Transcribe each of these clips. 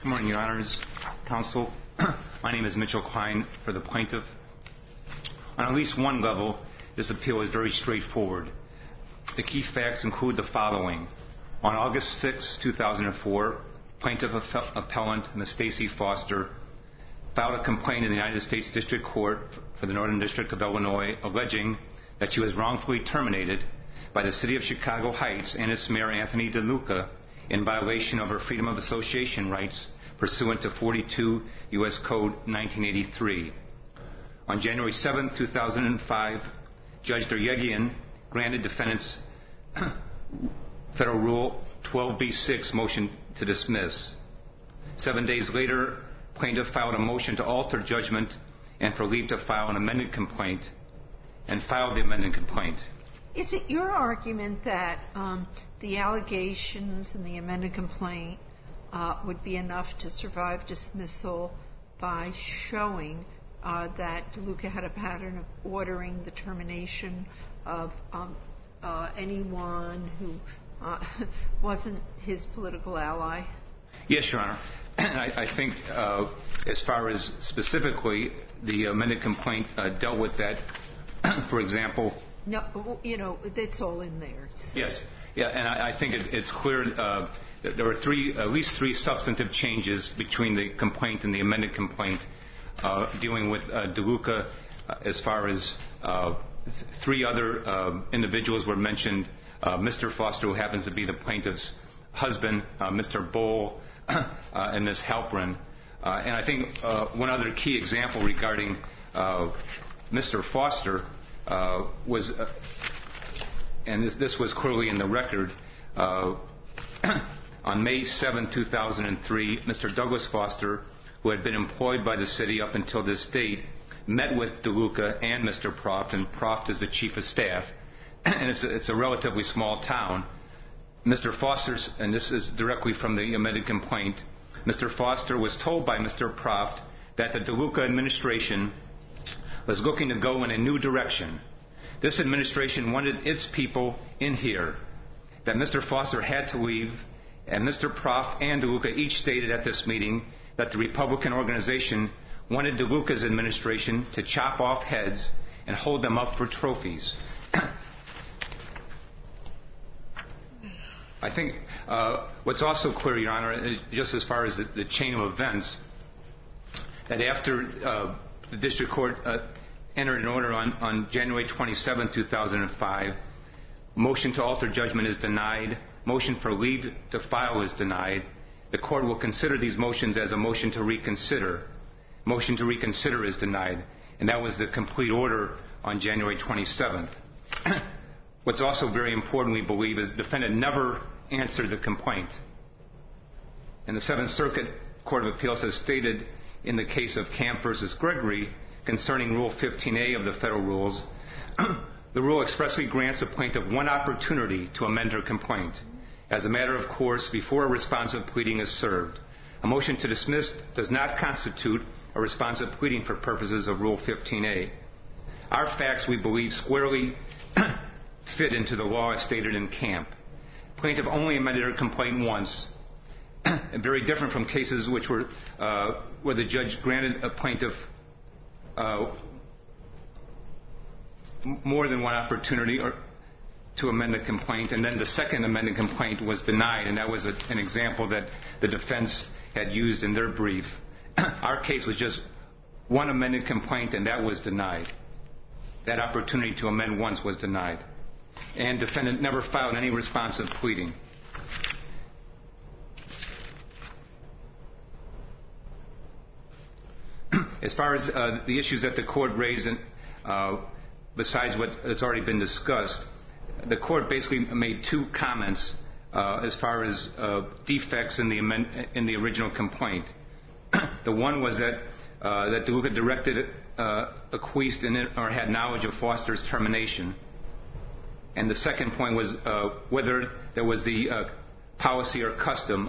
Good morning, Your Honors, Counsel. My name is Mitchell Klein for the plaintiff. On at least one level, this appeal is very straightforward. The key facts include the following. On August 6, 2004, plaintiff appellant Ms. Stacey Foster filed a complaint in the United States District Court for the Northern District of Illinois alleging that she was wrongfully terminated by the City of Chicago Heights and its Mayor Anthony DeLuca in violation of her freedom of association rights pursuant to 42 U.S. Code 1983. On January 7, 2005, Judge Deryegian granted defendants Federal Rule 12b-6 motion to dismiss. 7 days later, plaintiff filed a motion to alter judgment and for leave to file an amended complaint and filed the amended complaint. Is it your argument that the allegations in the amended complaint would be enough to survive dismissal by showing that DeLuca had a pattern of ordering the termination of anyone who wasn't his political ally? Yes, Your Honor. I think as far as specifically the amended complaint dealt with that, for example. No, it's all in there. So. Yes. Yeah, and I think it's clear that there were at least three substantive changes between the complaint and the amended complaint dealing with DeLuca as far as three other individuals were mentioned. Mr. Foster, who happens to be the plaintiff's husband, Mr. Bohl, and Ms. Halprin. And I think one other key example regarding Mr. Foster was, and this was clearly in the record, on May 7, 2003, Mr. Douglas Foster, who had been employed by the city up until this date, met with DeLuca and Mr. Proft, and Proft is the chief of staff, and it's a relatively small town. Mr. Foster, and this is directly from the amended complaint, Mr. Foster was told by Mr. Proft that the DeLuca administration was looking to go in a new direction. This administration wanted its people in here, that Mr. Foster had to leave, and Mr. Proft and DeLuca each stated at this meeting that the Republican organization wanted DeLuca's administration to chop off heads and hold them up for trophies. I think what's also clear, Your Honor, just as far as the chain of events, that after the district court entered an order on January 27, 2005, motion to alter judgment is denied, motion for leave to file is denied. The court will consider these motions as a motion to reconsider. Motion to reconsider is denied, and that was the complete order on January 27th. What's also very important, we believe, is the defendant never answered the complaint. And the Seventh Circuit Court of Appeals has stated in the case of Camp versus Gregory concerning Rule 15a of the Federal Rules, the rule expressly grants a plaintiff one opportunity to amend her complaint. As a matter of course, before a responsive pleading is served. A motion to dismiss does not constitute a responsive pleading for purposes of Rule 15a. Our facts, we believe, squarely fit into the law as stated in Camp. Plaintiff only amended her complaint once, very different from cases which were where the judge granted a plaintiff more than one opportunity to amend the complaint, and then the second amended complaint was denied, and that was an example that the defense had used in their brief. Our case was just one amended complaint, and that was denied. That opportunity to amend once was denied. And defendant never filed any responsive pleading. As far as the issues that the court raised, besides what has already been discussed, the court basically made two comments as far as defects in the original complaint. The one was that DeLuca directed, acquiesced in it, or had knowledge of Foster's termination. And the second point was whether there was the policy or custom,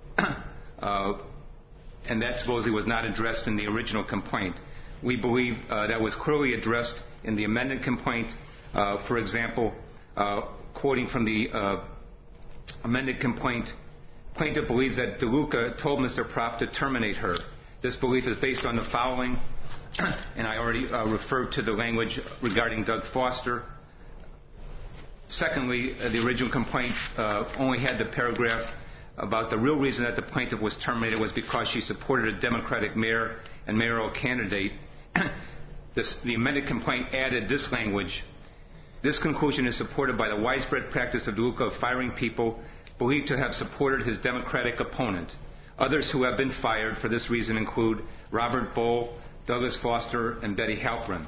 and that supposedly was not addressed in the original complaint. We believe that was clearly addressed in the amended complaint. For example, quoting from the amended complaint, Plaintiff believes that DeLuca told Mr. Propp to terminate her. This belief is based on the following, and I already referred to the language regarding Doug Foster. Secondly, the original complaint only had the paragraph about the real reason that the plaintiff was terminated was because she supported a Democratic mayor and mayoral candidate. The amended complaint added this language. This conclusion is supported by the widespread practice of DeLuca of firing people believed to have supported his Democratic opponent. Others who have been fired for this reason include Robert Bohl, Douglas Foster, and Betty Halpern.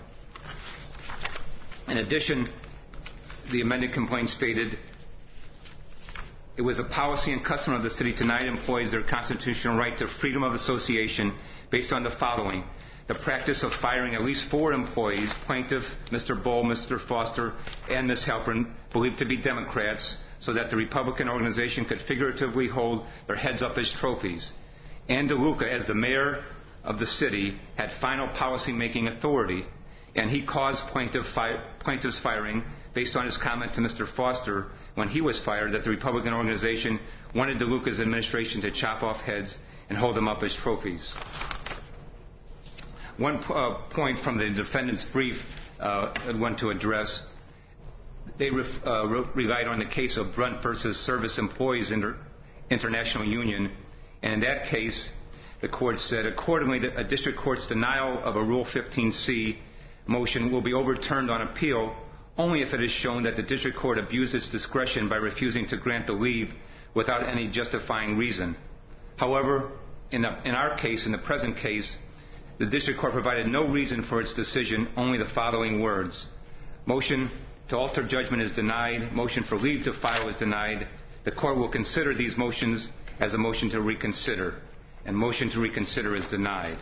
In addition, the amended complaint stated, it was a policy and custom of the city to deny employees their constitutional right to freedom of association based on the following. The practice of firing at least 4 employees, plaintiff, Mr. Bohl, Mr. Foster, and Ms. Halpern, believed to be Democrats, so that the Republican organization could figuratively hold their heads up as trophies. And DeLuca, as the mayor of the city, had final policy-making authority, and he caused plaintiff's firing based on his comment to Mr. Foster when he was fired that the Republican organization wanted DeLuca's administration to chop off heads and hold them up as trophies. One point from the defendant's brief I want to address. They relied on the case of Brunt versus Service Employees International Union, and in that case, the court said, accordingly, that a district court's denial of a Rule 15c motion will be overturned on appeal only if it is shown that the district court abused its discretion by refusing to grant the leave without any justifying reason. However, in our case, in the present case, the district court provided no reason for its decision, only the following words. Motion to alter judgment is denied. Motion for leave to file is denied. The court will consider these motions as a motion to reconsider, and motion to reconsider is denied.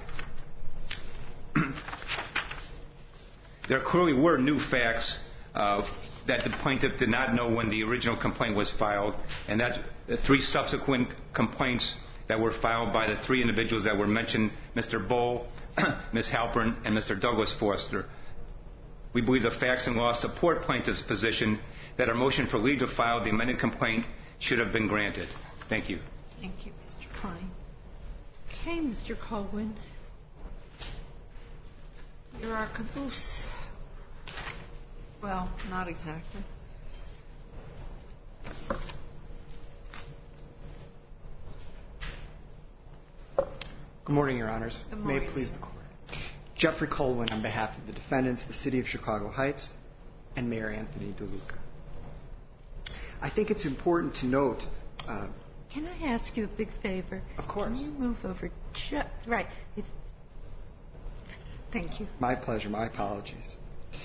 There clearly were new facts that the plaintiff did not know when the original complaint was filed, and that the 3 subsequent complaints that were filed by the 3 individuals that were mentioned, Mr. Bohl, Ms. Halpern, and Mr. Douglas Foster. We believe the facts and law support plaintiff's position that our motion for leave to file the amended complaint should have been granted. Thank you. Thank you, Mr. Klein. Okay, Mr. Colwin. You're our caboose. Well, not exactly. Good morning, Your Honors. Good morning. May it please the Court. Jeffrey Colwin on behalf of the defendants, the City of Chicago Heights, and Mayor Anthony DeLuca. I think it's important to note... Can I ask you a big favor? Of course. Can you move over right. Thank you. My pleasure. My apologies.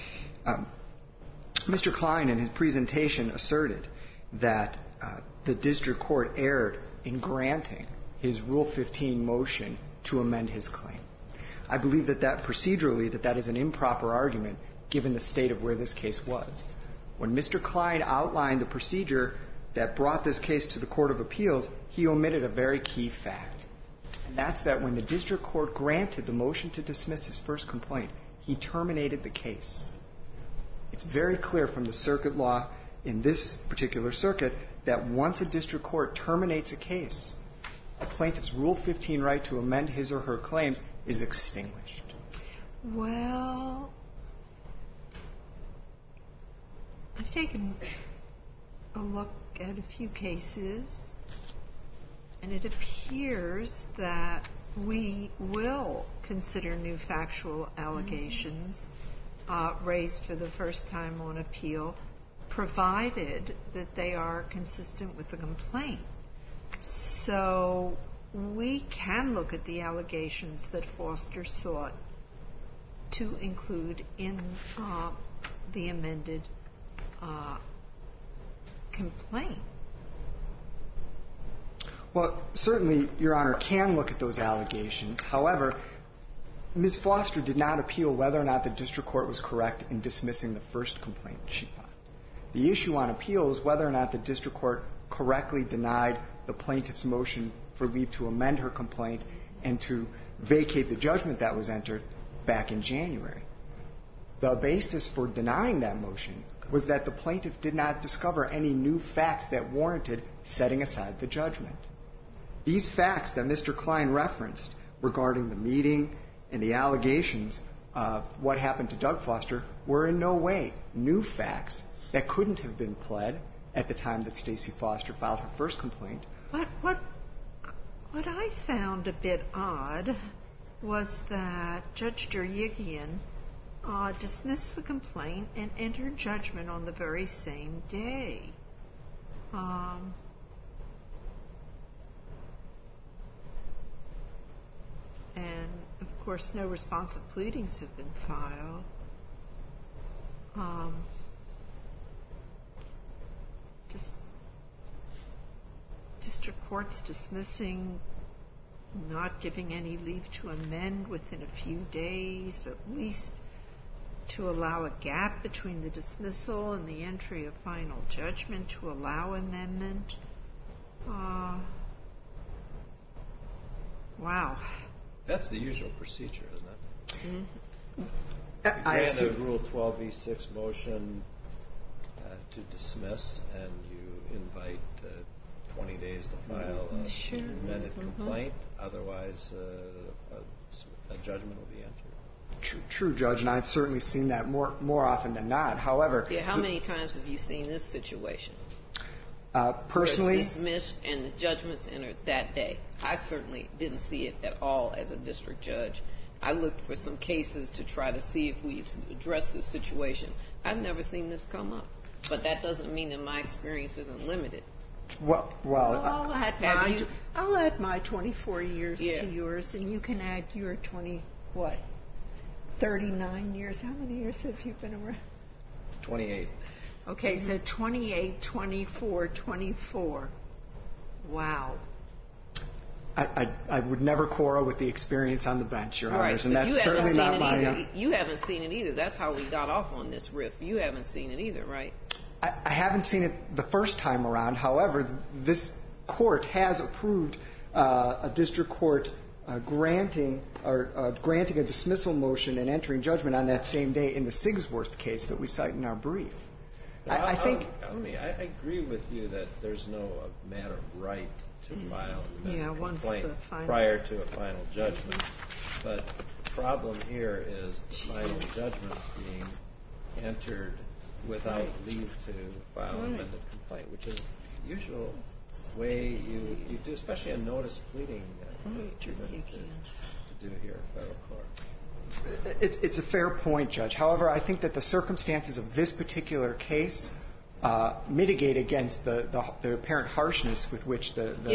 Mr. Klein in his presentation asserted that the district court erred in granting his Rule 15 motion to amend his claim. I believe that procedurally that is an improper argument given the state of where this case was. When Mr. Klein outlined the procedure that brought this case to the Court of Appeals, he omitted a very key fact. And that's that when the district court granted the motion to dismiss his first complaint, he terminated the case. It's very clear from the circuit law in this particular circuit that once a district court terminates a case, a plaintiff's Rule 15 right to amend his or her claims is extinguished. Well, I've taken a look at a few cases, and it appears that we will consider new factual allegations raised for the first time on appeal, provided that they are consistent with the complaint. So we can look at the allegations that Foster sought to include in the amended complaint. Well, certainly, Your Honor, can look at those allegations. However, Ms. Foster did not appeal whether or not the district court was correct in dismissing the first complaint she filed. The issue on appeal is whether or not the district court correctly denied the plaintiff's motion for leave to amend her complaint and to vacate the judgment that was entered back in January. The basis for denying that motion was that the plaintiff did not discover any new facts that warranted setting aside the judgment. These facts that Mr. Klein referenced regarding the meeting and the allegations of what happened to Doug Foster were in no way new facts that couldn't have been pled at the time that Stacey Foster filed her first complaint. What I found a bit odd was that Judge Deryagian dismissed the complaint and entered judgment on the very same day. And, of course, no responsive pleadings have been filed. District courts dismissing, not giving any leave to amend within a few days, at least to allow a gap between the dismissal and the entry of final judgment to allow amendment. Wow. That's the usual procedure, isn't it? Mm-hmm. Grant a Rule 12b-6 motion to dismiss, and you invite 20 days to file an amended complaint. Otherwise, a judgment will be entered. True, Judge, and I've certainly seen that more often than not. However, how many times have you seen this situation? Personally, it's dismissed and the judgment's entered that day. I certainly didn't see it at all as a district judge. I looked for some cases to try to see if we've addressed this situation. I've never seen this come up, but that doesn't mean that my experience isn't limited. I'll add my 24 years to yours, and you can add your 39 years. How many years have you been around? 28. Okay, so 28, 24, 24. Wow. I would never quarrel with the experience on the bench, Your Honors, and that's certainly not my... You haven't seen it either. That's how we got off on this riff. You haven't seen it either, right? I haven't seen it the first time around. However, this court has approved a district court granting a dismissal motion and entering judgment on that same day in the Sigsworth case that we cite in our brief. I agree with you that there's no matter of right to file an amended complaint prior to a final judgment. But the problem here is the final judgment being entered without leave to file an amended complaint, which is the usual way you do, especially a notice pleading to do here in federal court. It's a fair point, Judge. However, I think that the circumstances of this particular case mitigate against the apparent harshness with which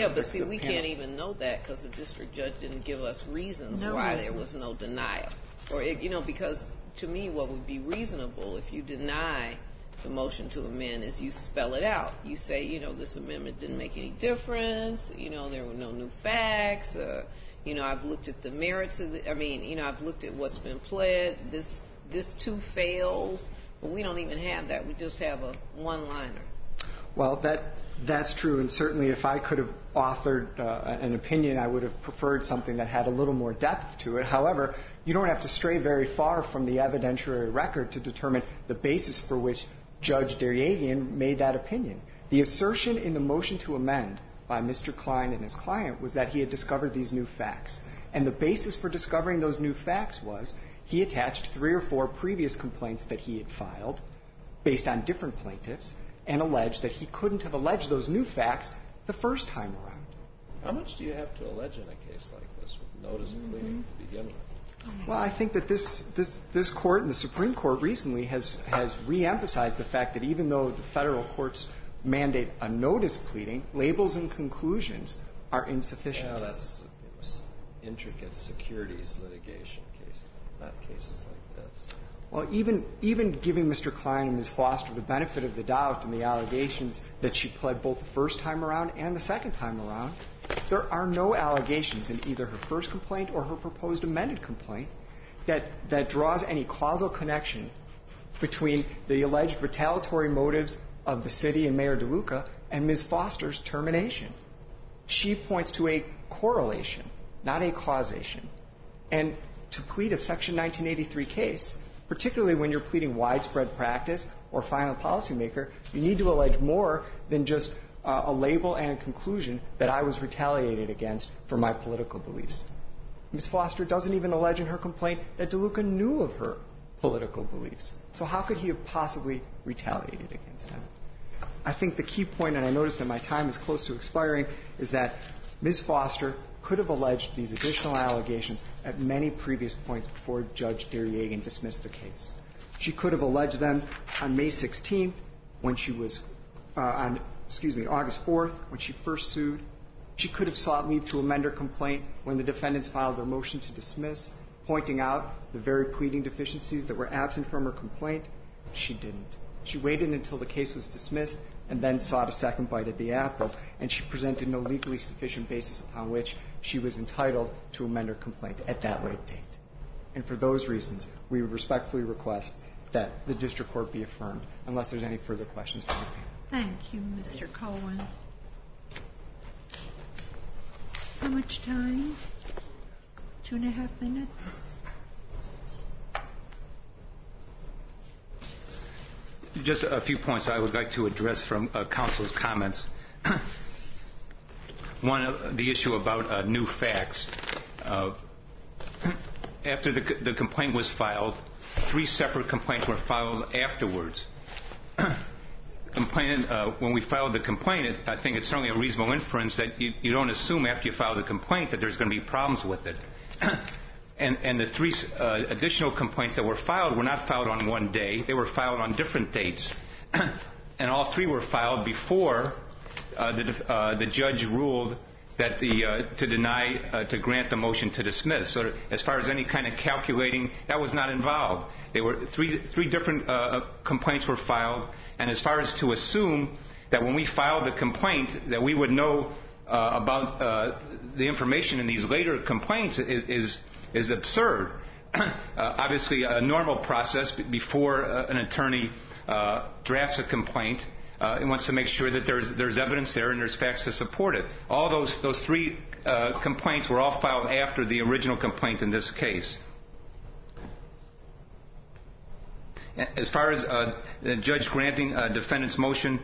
we can't even know that because the district judge didn't give us reasons why there was no denial. Or, because to me what would be reasonable if you deny the motion to amend is you spell it out. You say, this amendment didn't make any difference, there were no new facts, I've looked at the merits of I've looked at what's been pled, this too fails, but we don't even have that. We just have a one-liner. Well, that's true, and certainly if I could have authored an opinion, I would have preferred something that had a little more depth to it. However, you don't have to stray very far from the evidentiary record to determine the basis for which Judge Deryagian made that opinion. The assertion in the motion to amend by Mr. Klein and his client was that he had discovered these new facts. And the basis for discovering those new facts was he attached 3 or 4 previous complaints that he had filed based on different plaintiffs and alleged that he couldn't have alleged those new facts the first time around. How much do you have to allege in a case like this with notice pleading to begin with? Well, I think that this court and the Supreme Court recently has reemphasized the fact that even though the federal courts mandate a notice pleading, labels and conclusions are insufficient. Yeah, that's intricate securities litigation cases, not cases like this. Well, even giving Mr. Klein and Ms. Foster the benefit of the doubt in the allegations that she pled both the first time around and the second time around, there are no allegations in either her first complaint or her proposed amended complaint that draws any causal connection between the alleged retaliatory motives of the city and Mayor DeLuca and Ms. Foster's termination. She points to a correlation, not a causation. And to plead a Section 1983 case, particularly when you're pleading widespread practice or final policymaker, you need to allege more than just a label and a conclusion that I was retaliated against for my political beliefs. Ms. Foster doesn't even allege in her complaint that DeLuca knew of her political beliefs. So how could he have possibly retaliated against them? I think the key point, and I notice that my time is close to expiring, is that Ms. Foster could have alleged these additional allegations at many previous points before Judge Darriagan dismissed the case. She could have alleged them on May 16th when she was August 4th when she first sued. She could have sought leave to amend her complaint when the defendants filed their motion to dismiss, pointing out the very pleading deficiencies that were absent from her complaint. She didn't. She waited until the case was dismissed and then sought a second bite at the apple, and she presented no legally sufficient basis upon which she was entitled to amend her complaint at that late date. And for those reasons, we would respectfully request that the district court be affirmed, unless there's any further questions from the panel. Thank you, Mr. Cohen. How much time? 2.5 minutes. Just a few points I would like to address from counsel's comments. One, the issue about new facts. After the complaint was filed, 3 separate complaints were filed afterwards. When we filed the complaint, I think it's certainly a reasonable inference that you don't assume after you file the complaint that there's going to be problems with it. And the 3 additional complaints that were filed were not filed on one day. They were filed on different dates. And all 3 were filed before the judge ruled that to grant the motion to dismiss. So as far as any kind of calculating, that was not involved. There were 3 different complaints were filed. And as far as to assume that when we filed the complaint that we would know about the information in these later complaints is absurd. Obviously, a normal process before an attorney drafts a complaint, it wants to make sure that there's evidence there and there's facts to support it. All those 3 complaints were all filed after the original complaint in this case. As far as the judge granting a defendant's motion,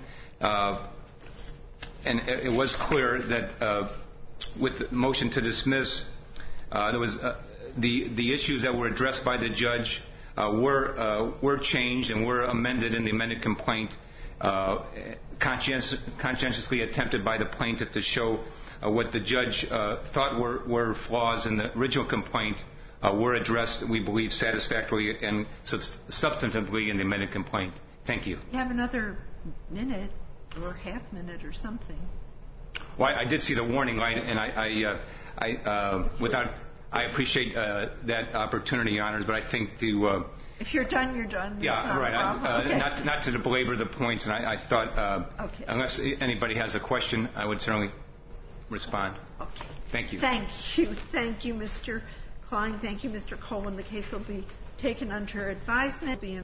and it was clear that with the motion to dismiss, there was the issues that were addressed by the judge were changed and were amended in the amended complaint, conscientiously attempted by the plaintiff to show what the judge thought were flaws in the original complaint were addressed, we believe, satisfactorily and substantively in the amended complaint. Thank you. You have another minute or half minute or something. Well, I did see the warning light, and I appreciate that opportunity, Your Honors, but I think if you're done, you're done. Yeah, right. Okay. Not to belabor the points, and I thought unless anybody has a question, I would certainly respond. Okay. Thank you. Thank you, Mr. Klein. Thank you, Mr. Cohen. The case will be taken under advisement.